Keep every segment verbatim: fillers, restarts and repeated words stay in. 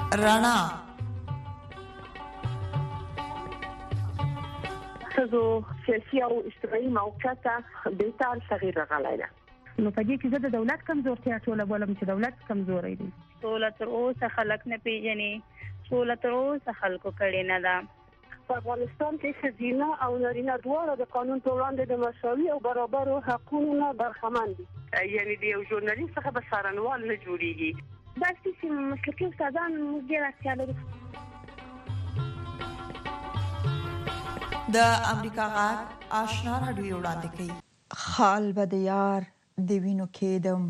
رڼا څو سیاسي او اجتماعي موقعیت بیتال تغییر راغلی دی. نو په دې کې زه د دولت کمزورتیا ټوله بولم چې دولت کمزوری دی. سوله تر اوسه خلک نه پیژني، سوله تر اوسه خلکو کړې نه ده. په افغانستان کې ښځینه او نارینه دواړه د قانون په وړاندې د مساوي او برابرو حقونو نه برخمن دي. یعنې د یو ژورنالیست څخه به څارنوال نه جوړېږي. داسې چې مسلکي استادان موږ ډېره اړتیا لرو. د امریکا غږ آشنا راډیو وړاندې کوي. خال به د یار د وینو کېدم،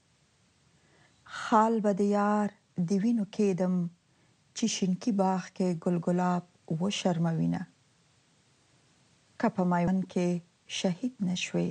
خال به د یار د وینو کېدم، چې شینکي باغ کې ګل ګلاب و شرموینه. که په میوند کې شهید نشوي،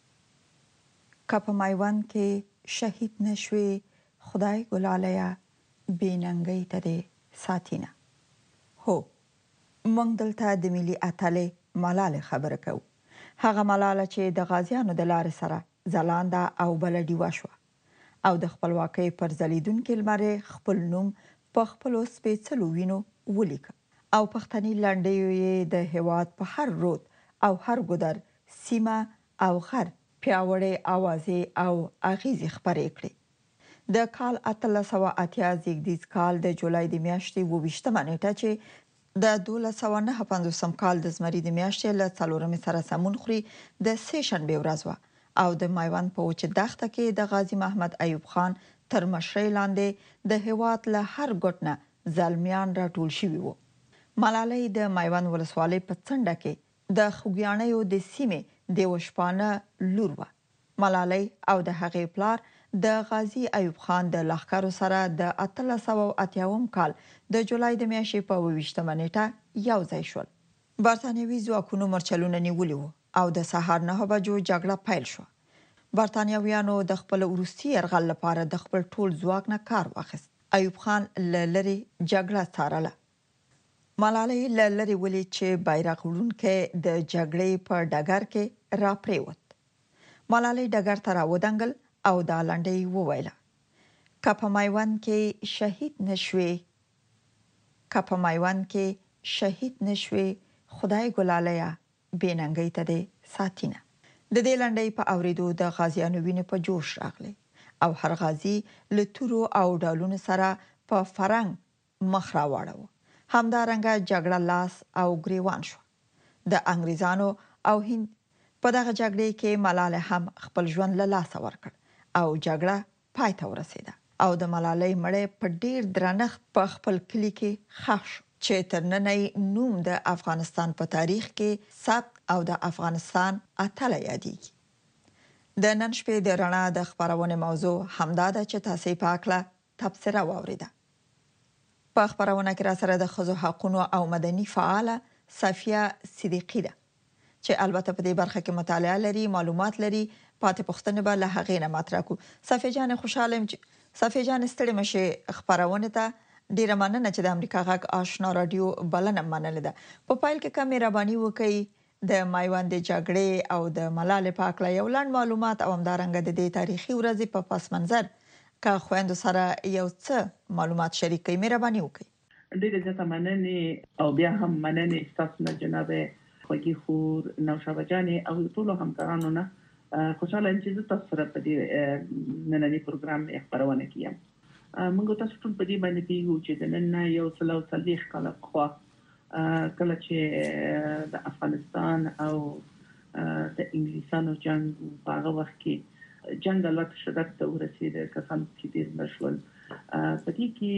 که په میوند کې شهید نشوي، خدای ګلالیا بې ننګۍ ته دې ساتینه. هو، موږ دلته د ملي اتلې ملالۍ خبره کوو. هغه ملاله چې د غازیانو د لارې سره ځلانده او بله ډیوه شوه او د خپلواکۍ پر ځلیدونکي لمر خپل نوم په خپلو سپېڅلو وینو ولیکه او پښتني لنډیو یې د هېواد په هر رود او هر ګودر، سیمه او غر پیاوړې اوازې او اغیزې خپرې کړې. د کال اتلس سوه اتیا زیږدیز کال د جولای د میاشتې اووه ویشتمه نیټه چې د دولس سوه نهه پنځوسم کال د زمري د میاشتې له څلورمې سره سمون خوري د سې شنبې ورځ وه او د میوند په وچه دښته کې د غازي محمد ایوب خان تر مشرۍ لاندې د هېواد له هر ګوټ نه زلمیان راټول شوي وو. ملالۍ د میوند ولسوالۍ په څنډه کې د خوږیاڼیو د سیمې د وشپانه لور وه. ملالۍ او د هغې پلار د غازي ایوب خان د لښکرو سره د اتلس سوه اتیاوم کال د جولای د میاشتې په اووه ویشتمه نیټه یو ځای شول. برتانوي ځواکونو مرچلونه نیولي وو او د سهار نهه بجو جګړه پیل شوه. برتانویانو د خپل وروستي یرغل لپاره د خپل ټول ځواک نه کار واخیست. ایوب خان له لرې جګړه څارله. ملالۍ له لرې ولید چې بیرغ وړونکی د جګړې په ډګر کې را پریوت. ملالۍ ډګر ته راودنګل او دا لنډۍ وویله: که په میوند کې شهید نشوي، که په میوند کې شهید نشوي، خدای ګلالیا بې ننګۍ ته دې ساتینه. د دې لنډۍ په اورېدو د غازیانو وینې په جوش راغلې او هر غازي له تورو او ډالونو سره په فرنګ مخ راواړو. همدارنګه جګړه لاس او ګریوان شو. د انګریزانو او هند په دغه جګړې کې ملالۍ هم خپل ژوند له لاسه ورکړ او جګړه پای ته ورسېده او د ملالۍ مړی په ډیر درنښت په خپل کلي کې ښخ شو چې تر ننه نوم د افغانستان په تاریخ کې ثبت او د افغانستان اتله یادېږي. د نن شپې د رڼا د خپرونې موضوع همدا ده چې تاسې په هکله تبصره واورېده. په خپرونه کې را سره د ښځو حقونو او مدني فعاله صفیه صدیقي ده چې البته په دې برخه کې مطالعه لري، معلومات لري. پاتې پوښتنې به له هغې نه مطرح کړو. صفیه جان، خوشاله یم چې صفیه جان ستړې مشې خپرونې ته. ډیره مننه چې د امریکا غږ آشنا راډیو بلنه منلې ده. په پایل کې کم مهرباني وکړئ د میوند جګړې او د ملالۍ په هکله یو لنډ معلومات او همدارنګه د دې تاریخي ورځې په پس منظر که خویندو سره یو څه معلومات شریک کړئ. مهرباني وکړئ. ډیره زیاته مننې او بیا هم مننې ستاسو نه جناب خوږې خور نوشابه جانې او ټولو همکارانو نه. خوشاله یم چې زه تاسو سره په دې ننني پروګرام خپرونه کې یم. موږ تاسو ټول په دې باندې پیږو چې د نن نه یو څلو څلوېښت کاله پخوا کله چې د افغانستان او د انګلیسانو جنګ په هغه وخت کې جنګ البته شدت ته ورسېده، کسان چې ډېر مړه شول. په دې کې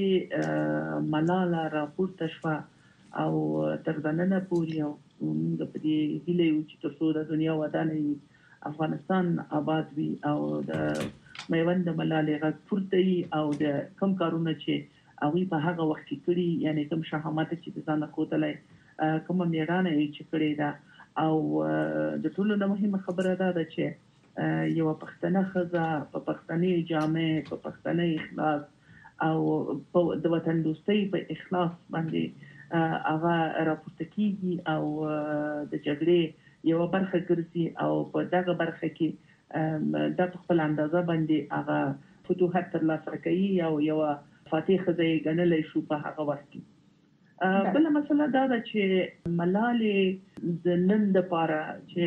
ملاله راپورته شوه او تر ننه پورې موږ په دې هیله یو چې تر څو د دنیا ودانه وي، افغانستان آباد وي او د میوند د ملالۍ غږ پورته وي او د کوم کارونه چې هغوی په هغه وخت کې کړي، یعنې کوم شهامت چې د ځانه ښودلی، کومه مېړانه یې چې کړې ده. او د ټولو نه مهمه خبره دا ده چې یوه پښتنه ښځه په پښتني جامې، په پښتني اخلاص او د وطن دوستۍ په اخلاص باندې هغه راپورته کیږي او د جګړې یوه برخه ګرځي او په دغه برخه کې دا په خپل اندازه باندې هغه فتوحات ترلاسه کوي او یوه فاتح خزي غنلې شو په هغه وخت کې بل مسله دا ده چې ملالې د نن د پاره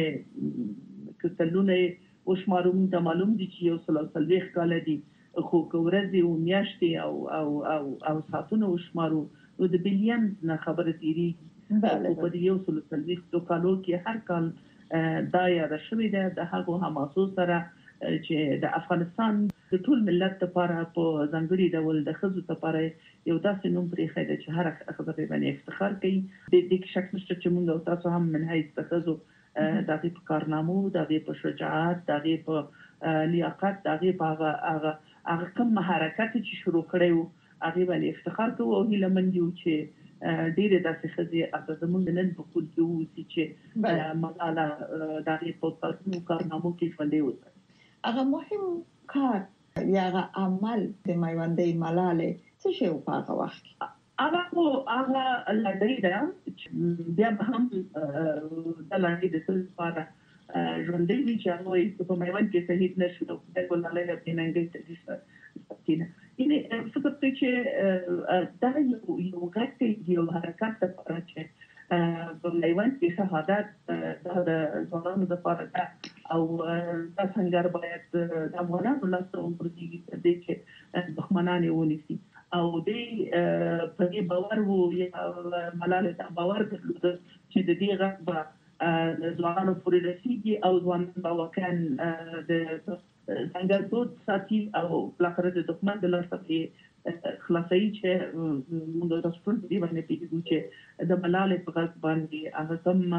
چې کتلونه وشماروم د معلوم دي چې یو سلسله کال دي خو کورځي او میاشتې او او او او ساتونه وشمارو نو د بلین نه خبره تیری په دې یو سلسله د کالو کې هر کال دا یا د شوی د هغه حماسو سره چې د افغانستان د ټول ملت لپاره په ځانګړي ډول د خزو لپاره یو داسې نوم پرې خېده چې هر خزه به باندې افتخار کوي د دې شک نشته چې موږ تاسو هم من هیڅ د خزو د دې په کارنامو د دې په شجاعت د دې په لیاقت د دې په هغه هغه کوم حرکت چې شروع کړو هغه باندې افتخار کوو او هیله مند یو چې ډیره داسې خزه اته زموږ نن په کول کې وو چې مقاله د دې په کارنامو کې فلې وځي هغه مهم کار یا هغه عمل د میوندې ملالې څه شی په هغه وخت هغه خو هغه لړۍ ده بیا هم د لړۍ د څه لپاره ژوندۍ وی چې هغه په میوند کې شهید نشو د ګلالۍ د پیننګي تدریس اینه فکر ته چې دا یو یو غټ یو حرکت لپاره چې په میوند کې شهادت د ځوانانو لپاره ده او دا څنګه باید د افغانانو لاسته ورغلي دي چې دښمنان یې ونیسي او دې په دې باور وو یا ملالۍ دا باور درلود چې د دې غږ به ځوانانو پورې رسیږي او ځوانان به واقعا د څنګه دوت ساتي او بلکره د دښمن د لاسته خلاصي چې موږ د ټول دی باندې پیږو چې د ملالۍ په غږ باندې هغه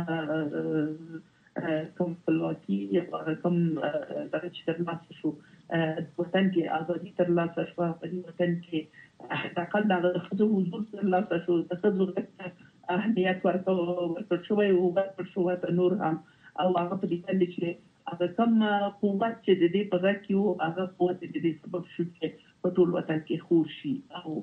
کوم کوم خپلواکي یا کوم دغه چې تر لاسه شو وطن کې ازادي تر لاسه شو په دې وطن کې حقیقت د خزو حضور تر لاسه شو د خزو اهمیت ورکړو ورکړ شوی او ورکړ شوی په نور هم او هغه په دې کې چې هغه کوم قوت چې د دې په غږ کې وو هغه قوت د دې سبب شو چې په ټول وطن کې خور شي او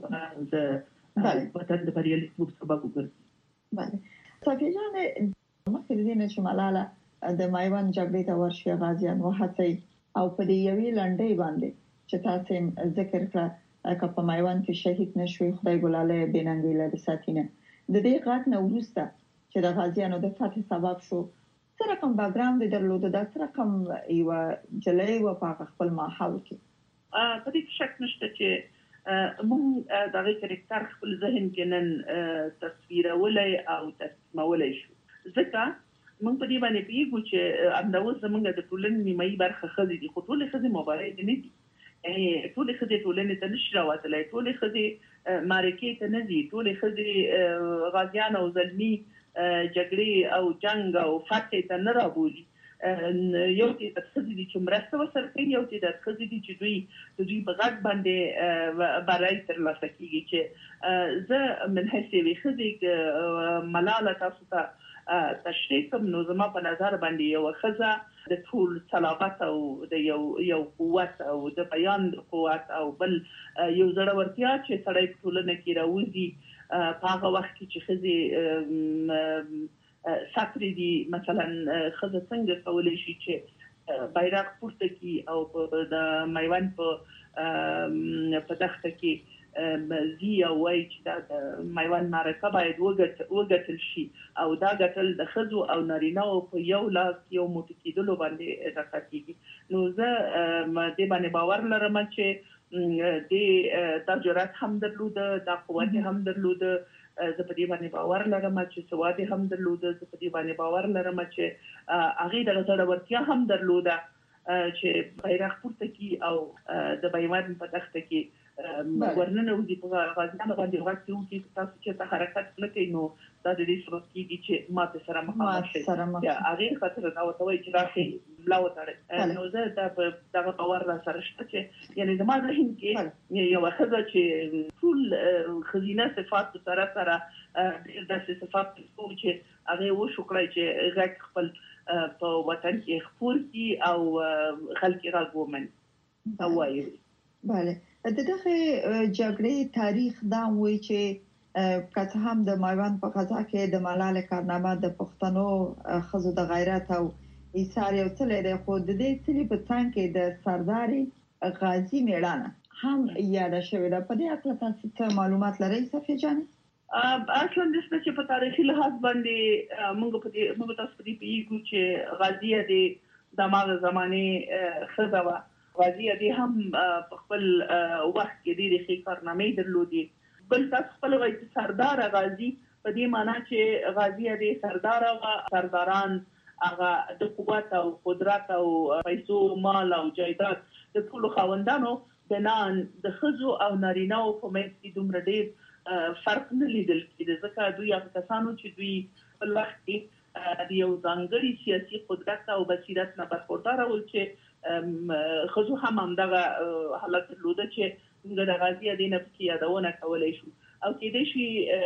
د وطن د بریالیتوب سبب وګرځي. بله صافیه جان مخکې دې نه چې ملاله د میوند جګړې ته ورشي غازیان وهڅي او په دې یوې لنډۍ باندې چې تاسو ذکر کړ که په میوند کې شهید نشوي خدای ګلالۍ بیننګي له ساتینه د دې غږ نه ورسته چې د غازیانو د فتح سبب شو سره کوم بیکګراوند درلود د سره کوم یو جلای و په خپل ماحول کې په دې شک نشته چې موږ دغه کریکټر خپل ذهن کې نن تصویرولای او تسمولای شو ځکه موږ په دې باندې پیګو چې امداوس زمونږ د ټولنې نیمایي برخه خزي دي خو ټول خزي مبارک دي نه دي یعنی ټول خزي ټولنې ته نشي راوتلای ټول خزي معرکې ته نه دي ټول خزي غازیان او زلمی جګړې او جنگ او فتح ته نه راوړي یو چې د خزي دي چې مرسته وسره کوي یو چې د خزي دي چې دوی د دوی په غږ باندې برای تر لاسه کیږي چې زه من هڅه وی خزي ملاله تاسو ته تشریح کوم نو زما په نظر باندې یو خزه د ټول صلابت او د یو یو قوت او د بیان قوت او بل یو زړه ورتیا چې سړی په ټولنه کې راوځي په هغه وخت کې چې خزي ساتري دي مثلا خزه څنګه کولای شي چې بیرغ پورته کی او د میوند په په دښته کې زی او وای چې دا میوند معرکه باید وګټل شي او دا ګټل د خزو او نارینه او په یو لاس یو متکیدلو باندې راکېږي نو زه دې باندې باور لرم چې د تجربه هم درلوده د قوت هم درلوده زه په دې باندې باور لرم چې سواد هم درلوده زه په دې باندې باور لرم چې هغه د غزړه ورتیا هم درلوده چې بیرغ پورته کی او د بیوان په دښته کې ورننه ودی په غازیانو باندې ورته وو چې تاسو چې ته حرکت نکئ نو دا د دې سبب کیږي چې ماته سره مخامخ شي یا هغه خاطر دا وته چې راخي لا وتاړي نو زه دا دغه باور را سره شته چې یعنی زما ذهن کې یو خزه چې ټول خزینه صفات سره سره د صفات چې هغه و شو کړی چې غږ خپل په وطن کې خپور کی او خلک راغومن او وایي bale دغه جګړې تاریخ دا وایي چې کته هم د میوند په غزا کې د ملالۍ کارنامه د پښتنو خزو د غیرت او ایثار یو څه لري خو د دې څلې په څنګ کې د سرداري غازی میړانه هم یاد شوی دا. په دې اړه تاسو څه معلومات لرئ صفیه جان؟ اصلا د چې په تاریخي لحاظ باندې موږ په دې موږ تاسو په دې پیګو چې غازی د دماغ زمانه خزوا غازی د هم په خپل وخت کې ډېری ښې کارنامې درلودي. بل تاسو خپل وایي سردار غازی په دې معنی چې غازی د سردار او سرداران هغه د قوت او قدرت او پیسو مال او جایداد د ټولو خاوندانو بنان د خزو او نارینه‌و په منځ کې دومره ډېر فرق نه لیدل کېده، ځکه دوی هغه کسانو چې دوی په وخت کې د یو ځانګړي سیاسي قدرت او بصیرت نه برخوردار ول چې خزو هم همدغه حالت درلوده چې موږ د غازی د نه پکې یادونه کولی شو. او کېدای شي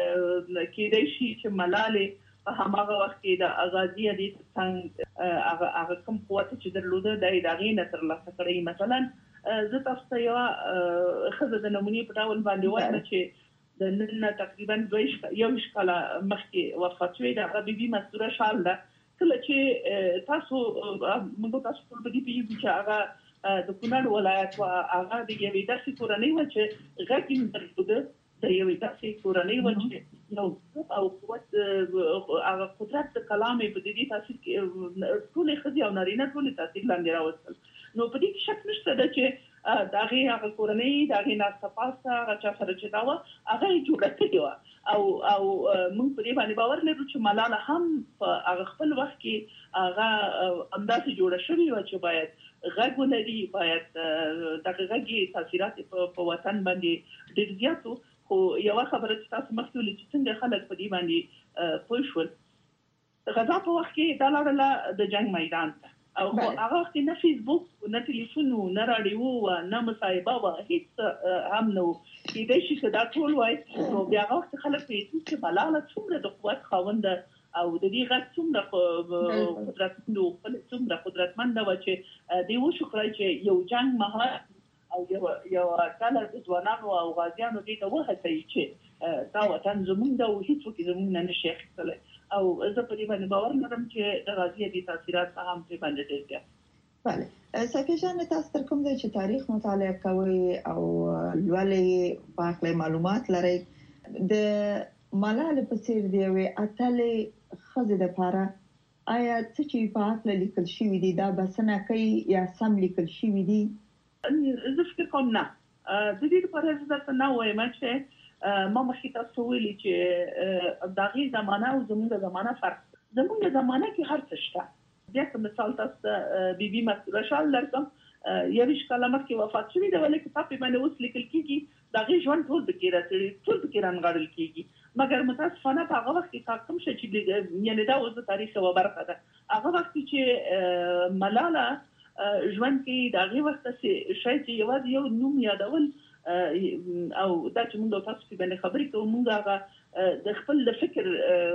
کېدای شي چې ملالې په هماغه وخت کې د غازی د څنګه هغه هغه کوم قوت چې درلوده د دغې نه ترلاسه کړی. مثلا زه تاسو ته یو ښځه د نمونې په ډول باندې وایم چې د نن تقریبا دوه یو کاله مخکې وفات شوې ده، هغه بیبي مستوره شال ده. کله چې تاسو موږ تاسو ټول په دې پیږو چې هغه د کونړ ولایت او هغه د یوې داسې کورنۍ و چې غږ یې درلوده، د یوې داسې کورنۍ و چې یو او قوت هغه قدرت د کلام په دې تاثیر کې ټول ښځې او نارینه ټول تاثیر لاندې راوستل. نو په دې کې شک نشته ده چې داغه هغه کورنۍ داغه ناستپاسه هغه چا سره چې دا و هغه جوړه کړې و او او موږ په دې باندې باور لرو چې ملاله هم په هغه خپل وخت کې هغه اندازې جوړه شوې و چې باید غږ ولري، باید دغه غږی تاثیرات په وطن باندې ډېر زیاتو. خو یو خبره چې تاسو مخکې ولې چې څنګه خلک په دې باندې پوه شول، غزا په وخت کې دا لاړه د جنگ میدان ته او هغه وخت نه فیسبوک نه ټلیفون نه رادیو نه مصاحبه و هیڅ هم نو. کېدای شي چې دا ټول وای نو بیا هغه وخت خلک پیژني چې ملاله څومره د قوت خاوند او د دې غږ څومره قدرتمند او څومره قدرتمند و چې دی وشو کړی چې یو جنگ مهار او یو یو کله د ځوانانو او غازیانو دې ته وهڅوي چې دا وطن زموږ د هیڅوک زموږ نه نشي اخیستلی. او زه په دې باندې باور لرم چې د غازی د تاثیرات هم په باندې ډېر دي. بله صفیه جان، تاسو تر کوم ځای چې تاریخ مطالعه کوئ او لولئ په هکله معلومات لرئ، د ملاله په څېر د یوې اتلې ښځې دپاره آیا څه چې په هکله لیکل شوي دي دا بسنه کوي یا سم لیکل شوي دي؟ زه فکر کوم نه. د دې لپاره زه درته نه وایم چې ما مخکې تاسو ویلي چې د هغې زمانه او زموږ زمانه فرق. زموږ زمانه کې هر څه شته. بیا که مثال تاسو ته بیبي مستوره شال درکړم، یویشت کاله مخکې وفات شوې ده، ولې کتاب یې باندې اوس لیکل کېږي، د هغې ژوند ټول پکې راڅېړي، ټول پکې رانغاړل کېږي. مګر متاسفانه په هغه وخت کې تا کوم شی چې یعنې دا اوس د تاریخ یوه برخه ده، هغه وخت چې ملاله ژوند کې د هغې وخت چې شاید چې یوازې یو نوم یادول او دا چې موږ تاسو په باندې خبرې کوو، موږ هغه د خپل د فکر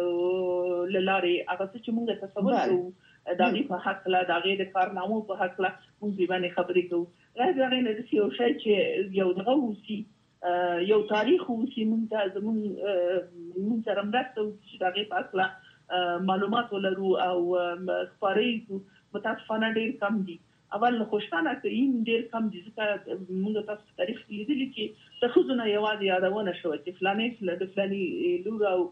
له لارې هغه څه چې موږ تصور کوو د هغې په هکله، د هغې د کارنامو په هکله موږ په باندې خبرې کوو. غیر د هغې نه داسې یو شی چې یو دغه اوسي، یو تاریخ اوسي، موږ ته زموږ موږ سره مرسته وکړي چې د هغې په هکله معلومات ولرو او خپاره یې کړو. متاسفانه ډېر کم دي. اول خوشحاله کوي ډېر کم دي، ځکه موږ تاسو په تاریخ کې لیدلي چې د ښځو نه یوازې یادونه شوه چې فلانې د فلانې لور او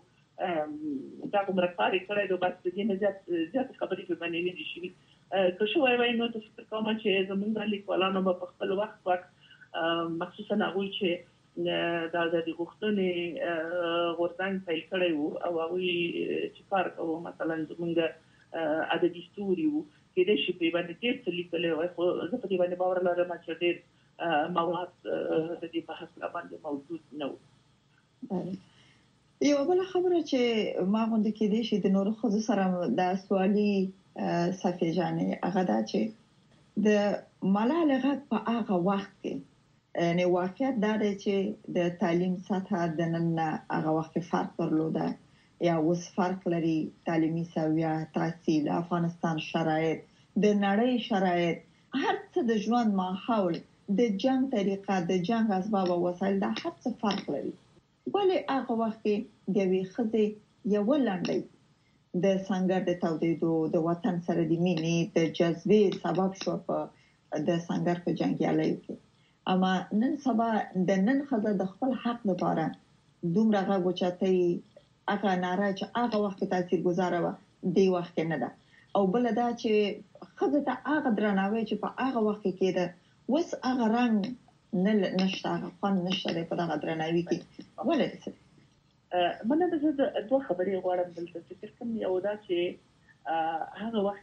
دا عمره کار یې کړی دی، بس د دې نه زیاتې خبرې په باندې نه دي شوي. که شوی وای نو ته فکر کوم چې زموږ لیکوالانو به په خپل وخت وخت مخصوصا هغوی چې دا د غوښتنې غورځنګ پیل کړی و او هغوی چې کار کوو مثلا زموږ ادبي ستوري وو، کېدای شي په باندې ډېر څه لیکلی وای، خو زه په دې باندې باور لرم چې ډېر مواد د دې په هکله باندې موجود نه و. یوه بله خبره چې ما غوندې کېدای شي د نورو ښځو سره دا سوالي صفیه جانې، هغه دا چې د ملاله غږ په هغه وخت کې یعنې واقعیت دا دی چې د تعلیم سطحه د نن نه هغه وخت کې فرق درلوده یا اوس فرق لري، تعلیمي سویه، تحصیل، افغانستان شرایط، د نړۍ شرایط، هر څه د ژوند ماحول، د جنگ طریقه، د جنگ اسباب او وسایل، دا هر څه فرق لري. ولې هغه وخت کې د یوې ښځې یوه لنډۍ د سنګر د تودېدو، د وطن سره د مینې، د جذبې سبب شو په د سنګر په جنګیالیو کې، اما نن سبا د نن خزه د خپل حق لپاره دومره غوچاتي هغه ناره چې هغه وخت تاثیر گزاره و دی وخت نه ده او بل دا چې خزه ته هغه درناوی چې په هغه وخت کې ده وس هغه رنګ نه نشته هغه فن نشته په هغه درناوی کې ولې څه منه د دوه خبرې غواړم دلته فکر کوم یو دا چې هغه وخت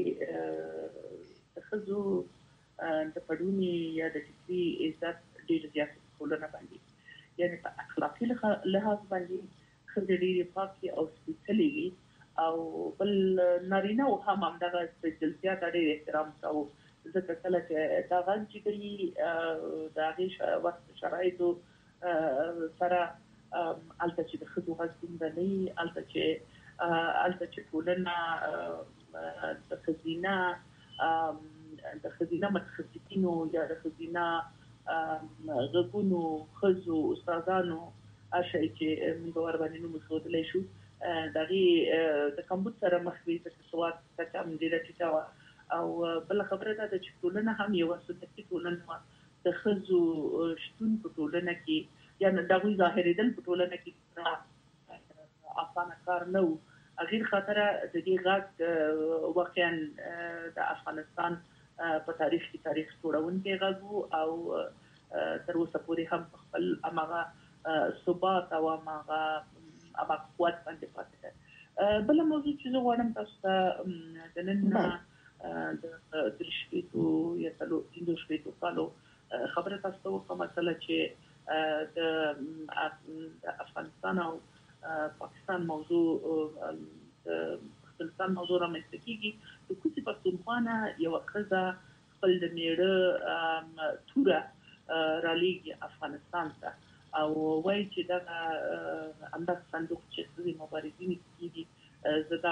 کې خزو د پړونی یا د فکری عزت ډیر زیات ټولنه باندې یعنی په اخلاقی لحاظ باندې خزه ډیر پاکي او سپیڅلې او بل نارینه او هم همدغه سپیڅلتیا ته ډیر احترام کاوه ځکه کله چې دا غږ چې کوي د هغه وخت شرایطو سره البته چې د خزو غږ څنګه نه البته چې البته چې ټولنه د خزینه د خزینه متخصصینو یا د خزینه غوونو خزو استادانو اشي چې موږ ور باندې نو مسودلې شو دغه د کمبود سره مخوي د سواد څخه هم ډیره چې او بل خبره ده چې ټولنه هم یو څه د ټولنه د خزو شتون په ټولنه کې یا دغه ظاهري دل په ټولنه کې اسانه کار نه و غیر خاطر د دې غږ واقعا د افغانستان په تاریخ کې تاریخ جوړونکي غږ او تر اوسه پورې هم خپل امغه ثبات او امغه امغه قوت باندې پاتې ده بل موضوع چې زه غواړم تاسو ته د نن د درشتو یا تلو اندوشتو کالو خبره تاسو ته مثلا چې د افغانستان او پاکستان موضوع افغانستان موضوع رامنځته کیږي د کوڅې پښتونخوا یو خزه خپل د میړه توره رالیږي افغانستان ته او وایي چې دا انداز صندوق چې د مبارزین کیږي زدا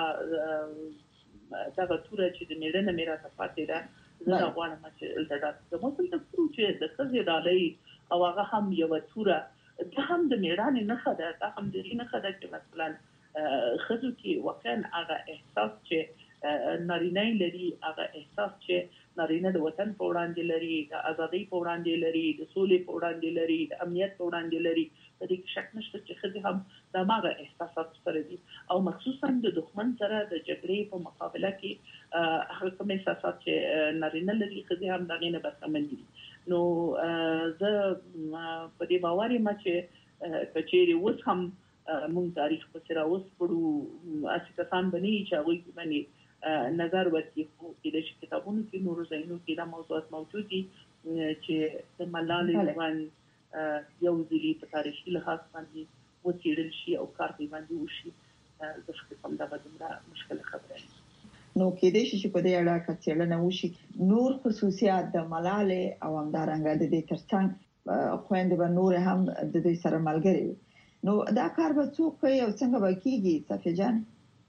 دا توره چې د میړه نه میراث پاتې ده زه غواړم چې دا د موږ ته چې د خزې رالي او هغه هم یو توره دا هم د میړانې نه خده دا هم د دې نه خده چې مثلا خزو کې واقعا هغه احساس چې نارینه لري هغه احساس چې نارینه د وطن په وړاندې لري د ازادۍ په وړاندې لري د سولې په وړاندې لري د امنیت په وړاندې لري د دې شک نشته چې خزي هم د ماغه احساسات سره دي او مخصوصا د دښمن سره د جګړې په مقابله کې هغه کوم احساسات چې نارینه لري خزي هم دغه نه برخمن دي نو زه په دې باور یم چې کچېری اوس هم مونږ تاریخ په سره اوس پړو اسی کسان بني چې هغه باندې نظر ورکړي خو د کتابونو کې نور زینو کې دا موضوعات موجود دي چې د ملالۍ ژوند یو ځلې په تاریخي لحاظ باندې وڅېړل شي او کار دی باندې وشي د فکر کوم دا دومره مشکله خبره نو کې دې چې په دې اړه کڅېړنه وشي نور خصوصیات د ملالۍ او همدارنګه د دې ترڅنګ خويندې به نور هم د دې سره ملګري نو دا کار به څوک کوي او څنګه به کیږي صفیه جان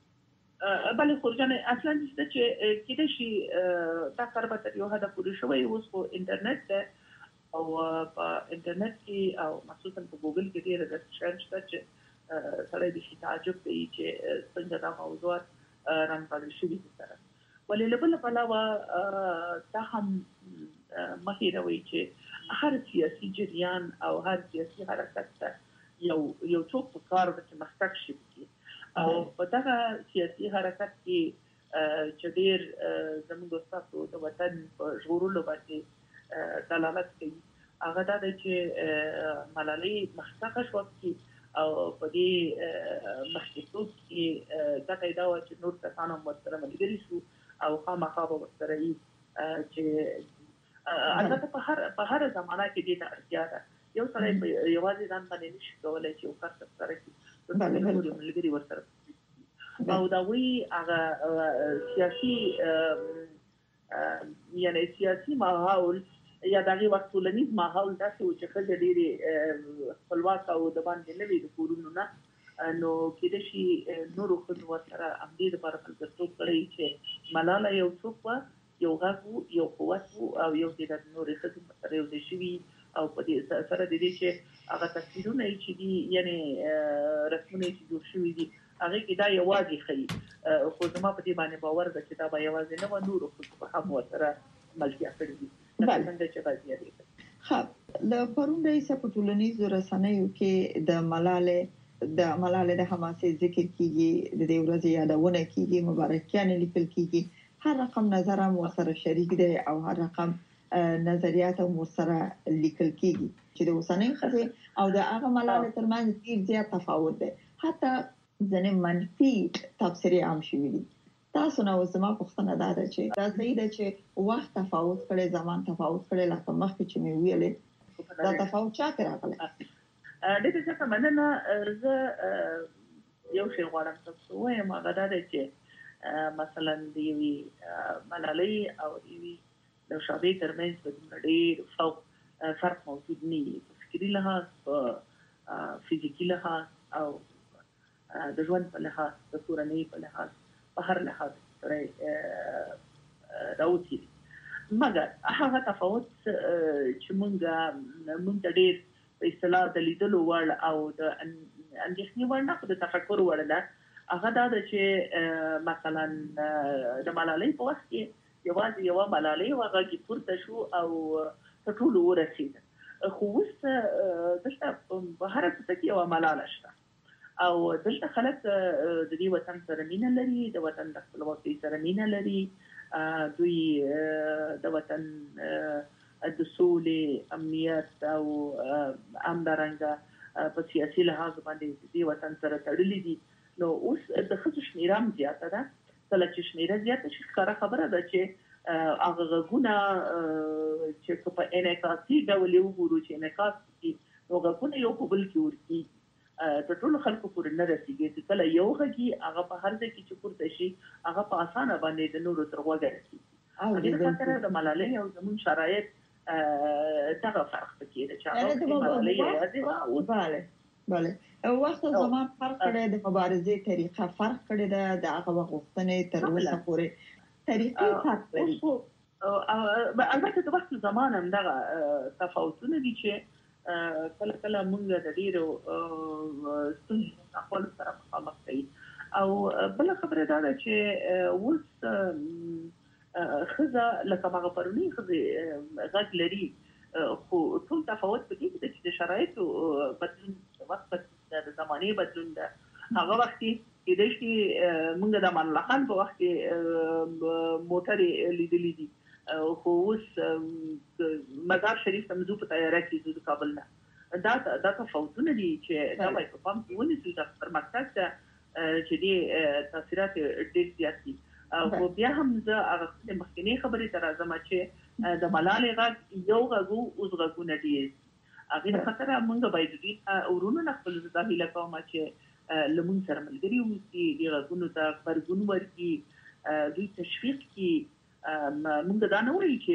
بلې خورجانه اصلا چې کېدای شي دا کار به تر یو حده پورې شوی اوس په انټرنیټ ده او په انټرنیټ کې او مخصوصا په ګوګل کې ډېر د شرچ ته چې سړی د شي تعجب کوي چې څنګه دا موضوعات رانغاړل شوي دي سره ولې له بل علاوه دا هم مهیروي چې هر سیاسي جریان او هر سیاسي حرکت ته یو یو څوک په کار کې مخکښ شي او په دغه سیاسي حرکت کې چې ډېر زموږ تاسو د وطن په ژغورلو باندې دلالت کوي هغه دا چې ملالۍ مخکښه شوه او په دې مخکښتوب کې دا قاعده و چې نور کسان هم ورسره ملګري شو او خامخا به ورسره وي چې البته په هر په هر زمانه کې دې ته اړتیا ده یو سړی یوازې ځان باندې نشي کولی چې یو کار ترسره کړي ملګري ورسره او دا وی هغه سیاسي یعنی سیاسي ماحول یا دغه وخت ټولنیز ماحول داسې و چې ښځې ډېرې خپلواک او د باندې نه وي د کورونو نه نو کېدای شي نورو ښځو ورسره همدې دپاره ملګرتوب کړی چې ملاله یو څوک وه یو غږ و یو قوت و او یو دې د نورې ښځې سره یو ځای شوي او په دې سره د دې چې هغه تصویرونه چې دي یعنی رسمونه چې جوړ شوي دي هغه کې دا یوازې ښیي خو زما په دې باندې باور ده چې دا به یوازې نه وه نورو ښځو به هم ورسره ملتیا کړې دي څنګه چې غازیه دي خب د پرون رئیس په ټولنیزو رسنیو کې د ملالۍ د ملالۍ د حماسې ذکر کیږي، د دې ورځې یادونه کیږي، مبارکیان لیکل کیږي، هر رقم نظر هم سره شریک دی او هر رقم نظریات هم سره لیکل کیږي چې د اوسنۍ خزې او د هغه ملالۍ ترمنځ ډیر زیات تفاوت دی، حتی ځنې منفي تفسیرې هم شوي دي. تاسو نو زما پوښتنه دا ده چې دا صحیح ده چې وخت تفاوت کړي، زمان تفاوت کړي، لکه مخکې چې مې ویلې دا تفاوت چا کې راغلی؟ د دې څخه مننه. زه یو شی غواړم تاسو وایم، هغه دا ده چې مثلا د یوې ملالۍ او یوې نوشابې ترمنځ په ډېر فوق فرق موجود نه وي، په فکري لحاظ، په فزیکي لحاظ او د ژوند په لحاظ، د کورنۍ په لحاظ، په هر لحاظ سره راوتی. مګر هغه تفاوت چې مونږ مونږ ډېر په اصطلاح د لیدلو وړ او د اندېښنې وړ نه، خو د تفکر وړ ده. هغه دا ده چې مثلا د ملالۍ په وخت کې یوازې یو ملالۍ وغږی پورته شو او په ټولو ورسید، خو اوس دلته په هر څه کې یو ملاله شته او دلته خلک د دې وطن سره مینه لري، د وطن د خپلواکۍ سره مینه لري، دوی د وطن د سولې، امنیت او همدارنګه په سیاسي لحاظ باندې د دې وطن سره تړلي دي. نو اوس د ښځو شمېره هم زیاته ده. کله چې شمېره زیاته شي ښکاره خبره ده چې هغه غږونه چې په انعکاسي ډول یې وګورو چې انعکاس کوي، نو غږونه یو په بل کې ورکېږي، تر ټولو خلکو پورې نه رسېږي. چې کله یو غږي هغه په هر ځای کې چې پورته شي هغه په اسانه باندې د نورو تر غوږه رسېږي. دې خاطر د ملالۍ او زموږ شرایط دغه فرق پکې ده چې هغه ملالۍ یوازې بله بله وخت او زمان فرق کړی، د مبارزې طریقه فرق کړی ده، د هغه غوښتنې تر اوسه پورې طریقې فرق لري. البته د وخت زمان هم دغه تفاوتونه دي چې کله کله موږ د ډیرو ستونزو خپل سره مخامخ کیږو. او بل خبره دا ده چې اوس ښځه لکه هغه پرونی ښځې غږ لري، خو ټول تفاوت په دې کې چې د شرایطو بدلون، د وخت بدلون، د زمانې بدلون ده. هغه وخت کې کېدای شي موږ د امان الله خان په وخت کې موټرې لیدلې دي، خو اوس مزار شریف ته ځو په طیاره کې ځو د کابل نه. دا دا تفاوتونه دي چې دا باید په پام کې ونیسو د پرمختګ ته چې دې تاثیرات ډېر زیات دي. خو بیا هم زه هغه مخکینی خبرې ته راځم چې د ملالۍ غږ یو غږ اوس غږونه ډېر دي. هغې د خاطره موږ باید دوی ورونو نه خپل زه هیله کوم چې له موږ سره ملګري واوسي، دې غږونو ته غبرګون ورکړي، دوی تشویق کړي. موږ دا نه وایو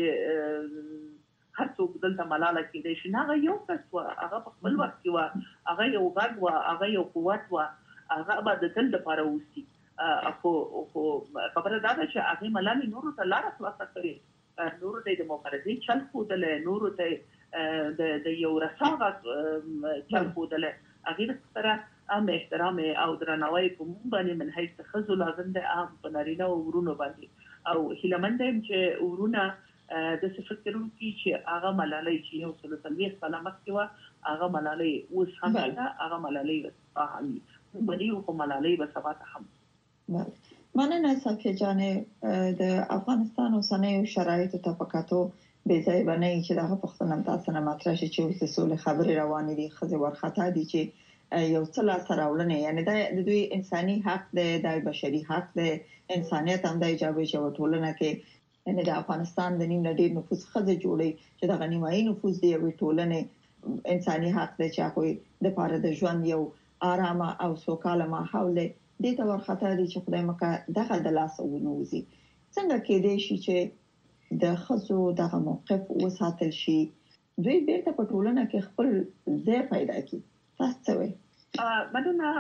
چې هر څوک دلته ملاله کېدی شي، نه، هغه یو کس وه، هغه په خپل وخت کې وه، هغه یو غږ وه، هغه یو قوت وه، هغه به د تل لپاره اوسي. خو خو خبره دا ده چې هغې ملالۍ نورو ته لاره خلاصه کړې، نورو ته یې د مبارزې چل ښودلی، نورو ته د یو رسا غږ چل ښودلی. هغې د سره هم احترام او درناوی په موږ باندې من حیث د ښځو لازم دی، هم په نارینه او ورونو باندې. او هیلهمنده یم چې ورونه داسې فکر وکړي چې هغه ملالۍ چې یو سل څلوېښت کاله مخکې وه، هغه ملالۍ اوس هم شته، هغه ملالۍ به سبا هم وي. موږ به نه یو، خو ملالۍ به سبا ته هم. مننه صفیه جانې. د افغانستان اوسنیو شرایطو ته په کتو بې ځایه به نه وي چې دغه پوښتنه تاسو نه مطرح شي چې اوس د سولې خبرې روانې دي، ښځې وارخطا دي چې یو څه لاسته راوړنې، یعنې دا د دوی انساني حق دی، دا بشري حق دی، انسانیت هم دی چې یوه ټولنه کې، یعنې د افغانستان د نیم نه ډېر نفوس ښځې جوړوي، چې دغه نیمایي نفوس د یوې ټولنې انساني حق دی چې هغوی دپاره د ژوند یو آرامه او سوکاله ماحول دی. دې ته وارخطا دي چې خدای مکه دغه د لاسه ونوځي. څنګه کېدای شي چې د ښځو دغه موقف وساتل شي، دوی بیرته په ټولنه کې خپل ځای پیدا کړي؟ تاسو څه وایي؟ مننه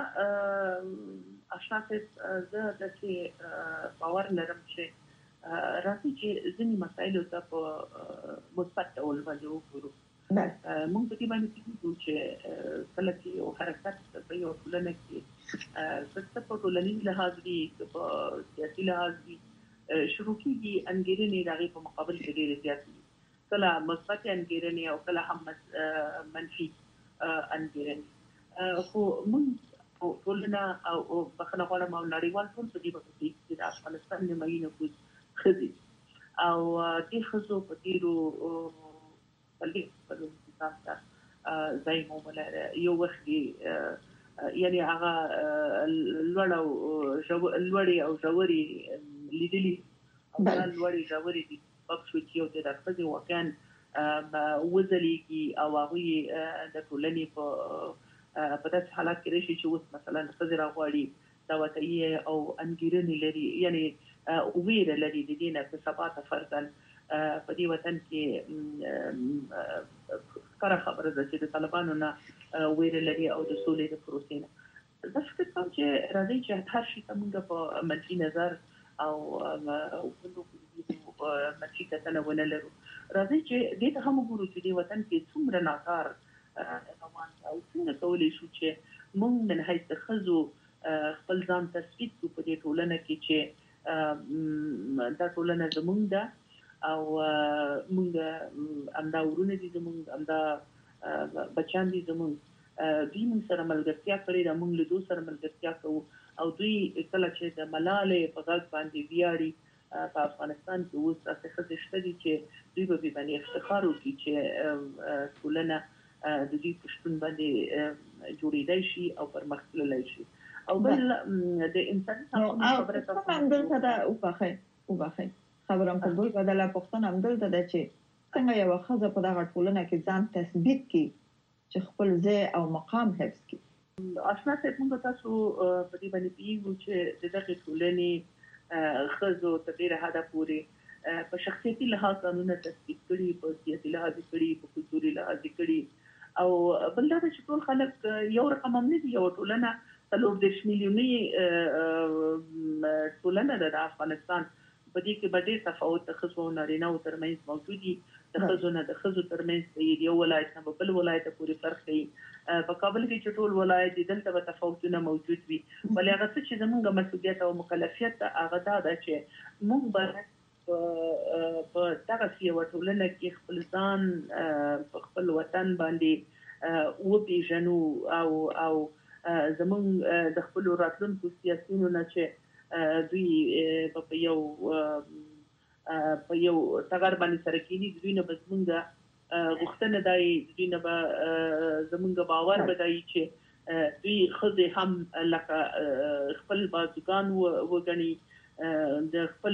اشنا صاحب. زه داسې باور لرم چې راځي چې ځینې مسایلو ته په مثبت ډول باندې وګورو. موږ په دې باندې پوهېږو چې کله چې یو حرکت په یو ټولنه کې څه په ټولنیز لحاظ وي، په سیاسي لحاظ وي، شروع کېږي، انګېرنې د هغې په مقابل کې ډېرې زیاتې وي. کله مثبت انګیرنې او کله هم منفي انګیرنې خو موږ ټولنه او بخنه غواړم او نړیوال ټول په دې باندې چې د افغانستان د ملي نفوذ خدي او د خزو په تیرو بلې په حساب ته ځای مو ولر یو وخت یعنی هغه لوړ او لوړ او ژوري لیدلي او لوړ ژوري دي په څو کې یو د راځي واقعا وزليږي او هغه د ټولنې په په داسې حالات کې راشي چې اوس مثلا خزر غواړي دا وتایي او انګیرنې لري یعنی ویره لري د دې نه په ثبات فرضاً په دې وطن کې کار خبره ده چې د طالبانو نه ویره لري او د سولې د پروسې نه دا فکر کوم چې راځي چې هر شي موږ په منفي نظر او منفي کتنه ونه لرو راځي چې دې ته هم وګورو چې د وطن کې څومره ناکار روان او څنګه کولای شو چې موږ من حیث خزو خپل ځان تثبیت کو په دې ټولنه کې چې دا ټولنه زموږ ده او موږ امدا ورونه دي زموږ امدا بچان دي زموږ دوی موږ سره ملګرتیا کړې ده موږ له دوی سره ملګرتیا کوو او دوی کله چې د ملالې په غږ باندې ویاړي په افغانستان کې اوس تاسو ښه شته دي چې دوی به باندې افتخار وکړي چې ټولنه د دې پښتون باندې جوړېدای شي او پرمختللی شي او بل د انسان خبره تاسو هم دلته دا وبخې وبخې خبرم په ګول بدله پښتون هم دلته د چې څنګه یو خزه په دغه ټولنه کې ځان تثبیت کړي چې خپل ځای او مقام حفظ کړي آشنا څه موږ تاسو په دې باندې پیږو چې د دغه ټولنې خزو تغیر هدا پوری په شخصیتي لحاظ قانون تثبیت کړي په سیاسي لحاظ کړي په کلتوري لحاظ کړي او بل دا چې ټول خلک یو رقم هم نه دي یو ټولنه څلور دېرش میلیوني ټولنه د افغانستان په دې کې به ډېر تفاوت د خزو او نارینه‌و ترمنځ موجود دي د خزو نه د خزو ترمنځ یو ولایت نه بل ولایت پورې فرق دی په کابل کې چې ټول ولایت دلته به تفاوتونه موجود وي ولې هغه څه چې زموږ مسؤلیت او مکلفیت هغه دا ده چې موږ به په دغه یو ټولنه کې خپل ځان په خپل وطن باندې وپیژنو او او زموږ د خپل راتلونکو سیاسيونو نه چې دوی په یو په یو څنګه باندې سره کېږي دوی نه بزمنګ غوښتنه دی دوی نه به زمونږ باور بدایي چې دوی خزه هم لکه خپل بازوګان وګڼي د خپل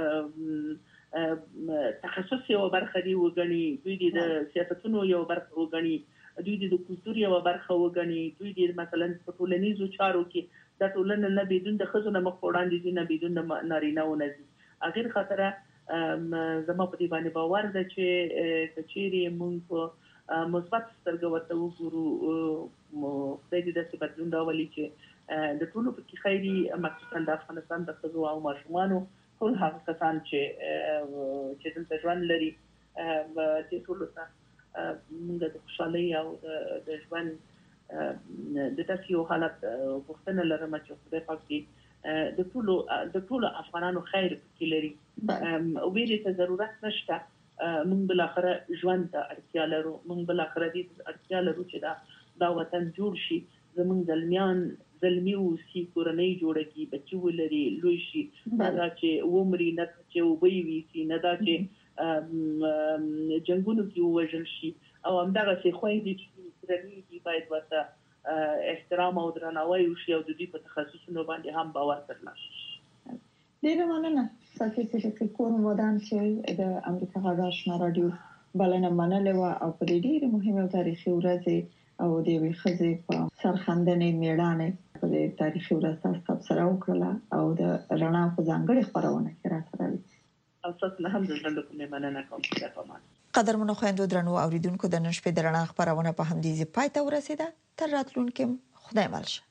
تخصص یو برخه دی وګڼي دوی د سیاستونو یو برخه وګڼي دوی د کلتور یو برخه وګڼي دوی د مثلا په ټولنیزو چارو کې د ټولنې نه بدون د خزو نه مخ وړاندې دي نه بدون نارینه و نه دي اخر خاطره زما په دې باندې باور ده چې کچېری مونږ په مثبت سترګه ورته وګورو خدای دې داسې بدلون راولي چې د ټولو په کې خیري مخصوصا د افغانستان د خزو او ماشومانو ټول هغه کسان چې چې دلته ژوند لري د ټولو ته موږ د خوشحالۍ او د ژوند د تاسو یو حالت غوښتنه لرم چې خدای پاک دې د ټولو د ټولو افغانانو خیر پکې لري ویلې ته ضرورت نشته موږ بل اخره ژوند ته اړتیا لرو موږ بل اخره دې اړتیا لرو چې دا دا وطن جوړ شي زموږ ځلمیان ځلمی وسی کورنۍ جوړه کی بچي ولري لوی شي دا چې ومري نه چې وبوي وي نه دا چې جنگونو کې وژل شي او همدغه څه خويندې چې درنې باید ورته احترام او درناوی وشي او د دې په تخصصونو باندې هم باور ترلاسه شي ډیر مننه ساتي چې کوم ودان چې د امریکا غږ آشنا رادیو بلنه منلې و او په ډېر مهمه تاریخي ورځ او د وی خزې په سرخندنې میړانه په تاریخي ورځ تاسو سره وکړه او د رڼا په ځانګړي خبرونه کې راځي او تاسو نه هم د کومه مننه کوم چې تاسو قدرمنو خويندو درنو اوریدونکو د نن شپې د رڼا خبرونه په همدې ځای پای ته ورسیده تر راتلونکو خدای مالشه